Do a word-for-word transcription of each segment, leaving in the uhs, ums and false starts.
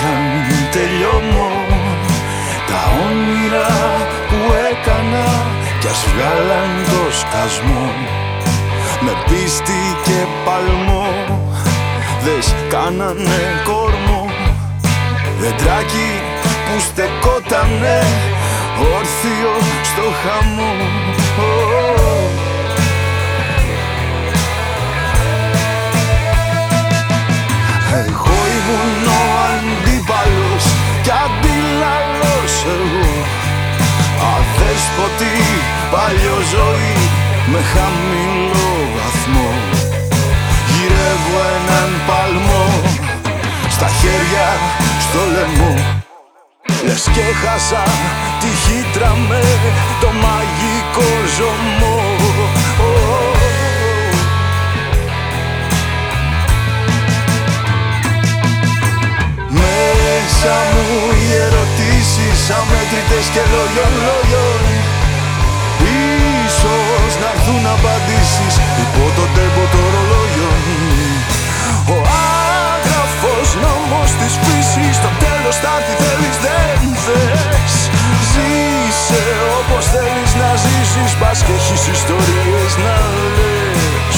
πιάσαν τελειώμο. Τα όνειρα που έκανα κι ας βγάλαν το σκασμό. Με πίστη και παλμό δες κάνανε κόρμο. Δεντράκι που στεκότανε όρθιο στο χαμό. Εγώ ήμουν ο αντίπαλος κι αντίλαλος εγώ. Αδέσποτη παλιό ζωή με χαμηλό βαθμό. Γυρεύω έναν παλμό στα χέρια, στο λαιμό. Λες και χάσα τη χύτρα με το μαγικό ζωμό. Μέσα μου οι ερωτήσεις αμέτρητες και λόγιων λόγιων. Ίσως να έρθουν απαντήσεις υπό το τέμπο των ρολόγιων. Ο άγραφος νόμος της φύσης στο τέλος θα έρθει, θέλεις δεν θες. Ζήσε όπως θέλεις να ζήσεις, πας και έχεις ιστορίες να λες.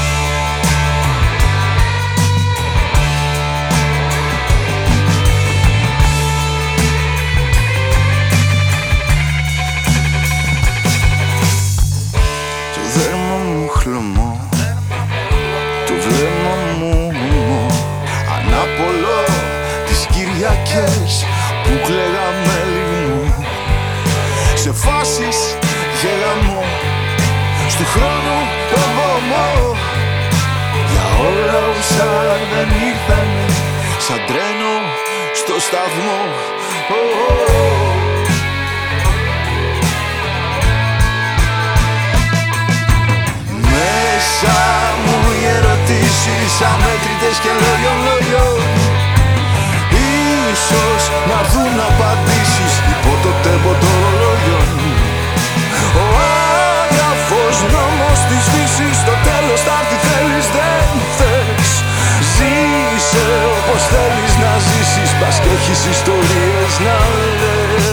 Το βλέμμα μου ανάπολο τις Κυριακές που κλαίγαμε λίμνο. Σε φάσεις γελαμό, στου χρόνου το βωμό. Για όλα όσα δεν ήρθανε σαν τρένο στο σταθμό. Oh, oh. Μέσα μου οι ερωτήσεις αμέτρητες και λόγιων λόγιων. Ίσως να έρθουν απαντήσεις υπό το τέμπο των ρολόγιων. Ο άγραφος νόμος της φύσης στο τέλος θα έρθει, θέλεις δεν θες. Ζήσε όπως θέλεις να ζήσεις, πας και έχεις ιστορίες να λες.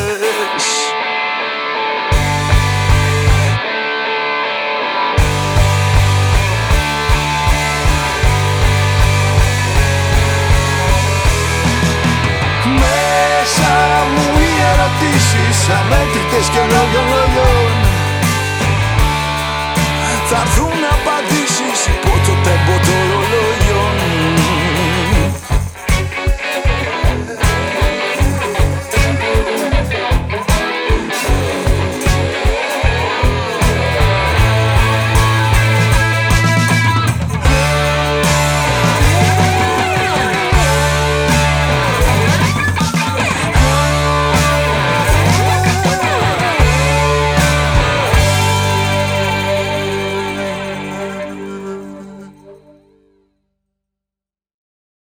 Αμέτρητες και λόγιων λόγιων. Θα έρθουν